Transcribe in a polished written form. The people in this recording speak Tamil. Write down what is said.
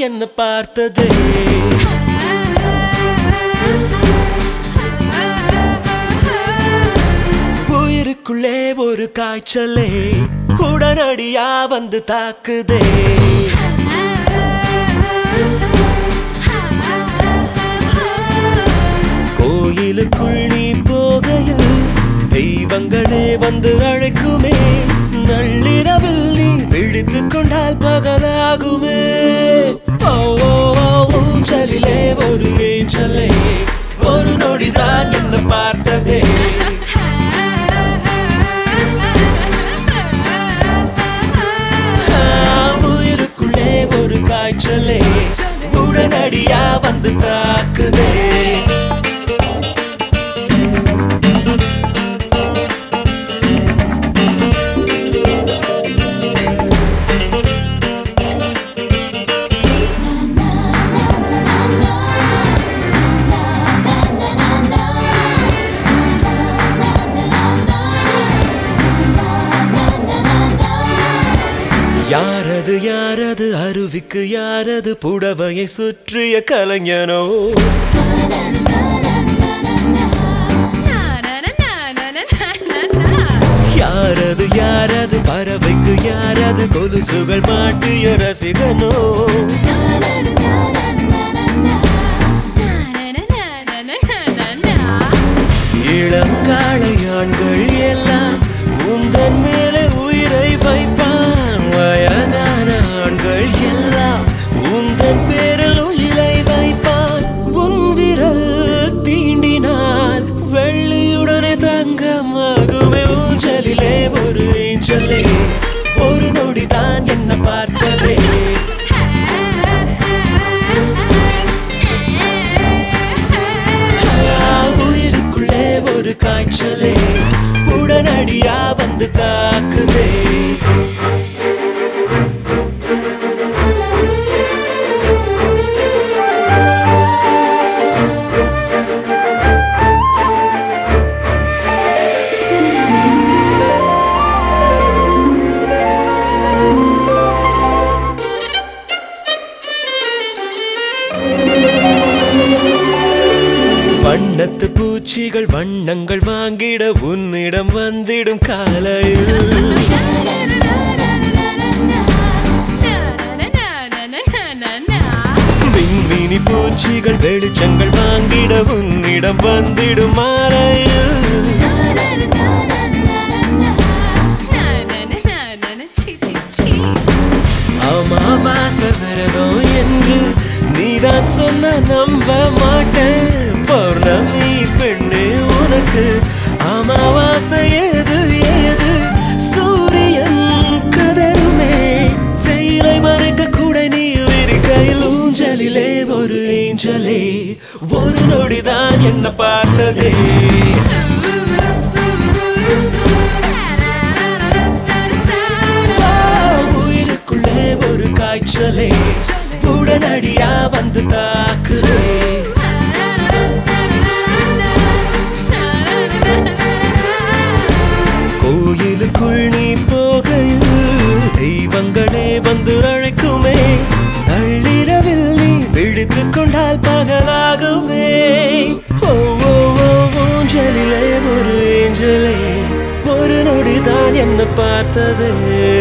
என்ன பார்த்ததே உயிருக்குள்ளே ஒரு காய்ச்சலே உடனடியா வந்து தாக்குதே கோயிலுக்குள் நீ போகையில் தெய்வங்களே வந்து அழைக்குமே நள்ளிரவில் நீ விழித்துக் கொண்டால் பகலாகுமே ஊஞ்சலிலே ஒரு ஏஞ்சலே ஒரு நொடிதான் என்ன பார்த்ததே உயிருக்குள்ளே ஒரு காய்ச்சலே உடனடியா வந்து தாக்குதே யாரது யாரது அருவிக்கு யாரது புடவையை சுற்றிய கலைஞனோ யாரது யாரது பறவைக்கு யாரது கொலுசுகள் மாட்டிய ரசிகனோ இளங்காளையான்கள் எல்லாம் உந்தன் மேலே உயிரை வைப்பான் வயதான ஆண்கள் எல்லாம் உந்தன் பேரில் உயிரை வைப்பான் உன் விரல் தீண்டினால் வெள்ளியுடனே தங்கமாகுமே ஊஞ்சலிலே ஒரு ஏஞ்சலே ஒரு நொடிதான் என்ன பார்த்ததே உயிருக்குள்ளே ஒரு காய்ச்சலே உடனடியா வந்து தாக்குதே வண்ணத்து பூச்சிகள் வண்ணங்கள் வாங்கிட உன்னிடம் வந்திடும் காலையில் விண்மீனி பூச்சிகள் வெளிச்சங்கள் வாங்கிட உன்னிடம் வந்திடும் மாலையில் அமாவாசை விரதம் என்று நீதான் சொன்ன நம்ப மாட்டேன் பௌர்ணமி பெண்ணே உனக்கு அமாவாசை ஏது ஏது சூரியன் கதருமே வெயிலை மறைக்க கூட நீ விரிக்கையில் ஊஞ்சலிலே ஒரு ஏஞ்சலே ஒரு நொடிதான் என்ன பார்த்ததே உயிருக்குள்ளே ஒரு காய்ச்சலே உடனடியா வந்து தாக்குதே கோயிலுக்குள் நீ போகையில் தெய்வங்களே வந்து அழைக்குமே நள்ளிரவில் நீ விழித்துக் கொண்டால் பகலாகுமே ஊஞ்சலிலே ஒரு ஏஞ்சலே ஒரு நொடிதான் என்ன பார்த்ததே